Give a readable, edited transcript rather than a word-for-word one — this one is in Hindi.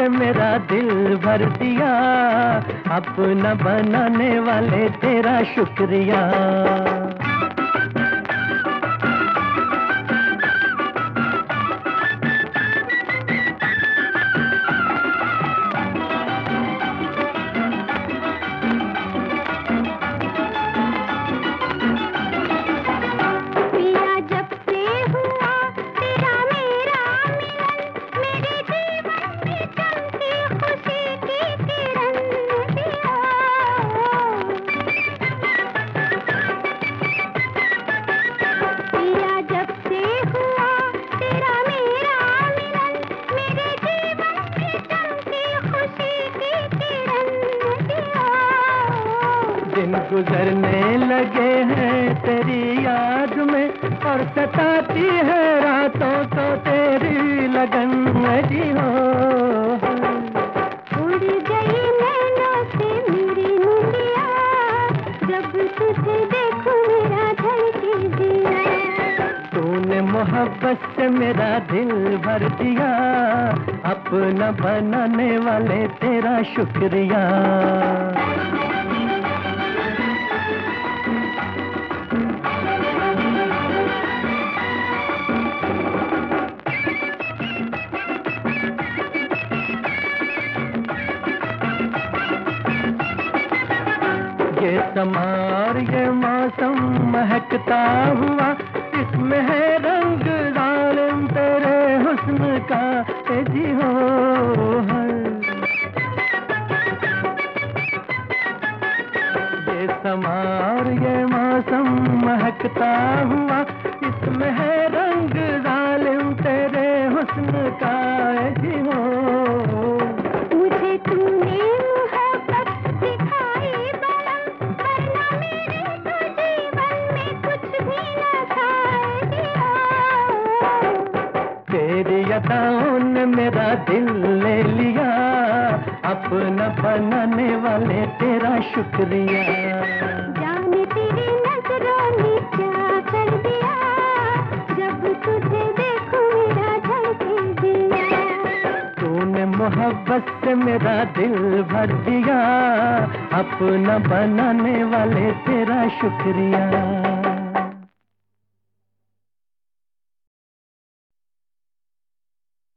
से मेरा दिल भर दिया, अपना बनाने वाले तेरा शुक्रिया। दिन गुजरने लगे हैं तेरी याद में, और सताती है रातों तो तेरी लगन में जी हो। उड़ गई नैनों से मेरी मुंडिया, जब तुझे देखूं मेरा धड़के दिया। तूने मोहब्बत से मेरा दिल भर दिया, अपना बनाने वाले तेरा शुक्रिया। ये समार ये मौसम महकता हुआ, इसमें है रंग जालिम तेरे हुस्न का जी हो। ये समार ये मौसम महकता हुआ, इसमें है रंग जालिम तेरे हुस्न का जी हो। मुझे तूने मोहब्बत सिखाई बलम, वरना मेरे तो जीवन में कुछ भी न खाए दिया। तेरी अदाओं ने मेरा दिल ले लिया, अपना बनाने वाले तेरा शुक्रिया। जाने तेरी नजरों ने क्या कर दिया, जब तुझे देखूं मेरा धड़के दिया। तूने मोहब्बत से मेरा दिल भर दिया, अपना बनाने वाले तेरा शुक्रिया।